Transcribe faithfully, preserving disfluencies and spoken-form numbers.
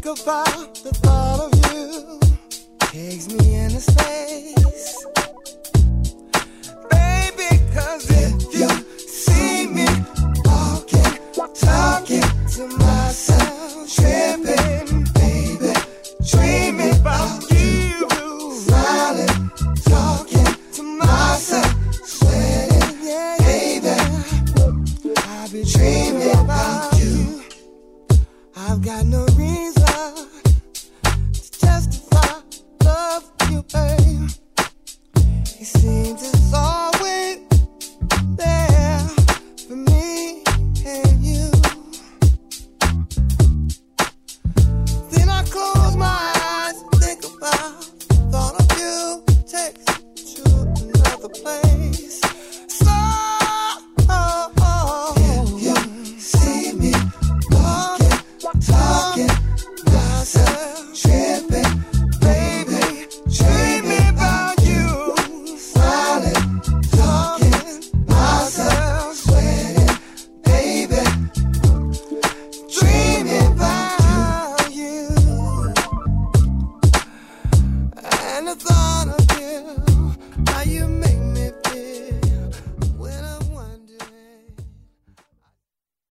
about the thought of you. Takes me into space. Baby, cause if you see me walking, talking to myself, tripping, baby, dreaming about you, smiling, talking to myself, sweating, yeah, baby, I be dreaming about you. I've got no reason to justify love you, babe. It seems it's always there for me and you. Then I close my eyes and think about the thought of you. Takes me to another place. So, oh, oh, if you see me walking, talking, myself, tripping, baby, dreaming about you, smiling, talking, myself, sweating, baby, dreaming about you, and the thought of you, how you make me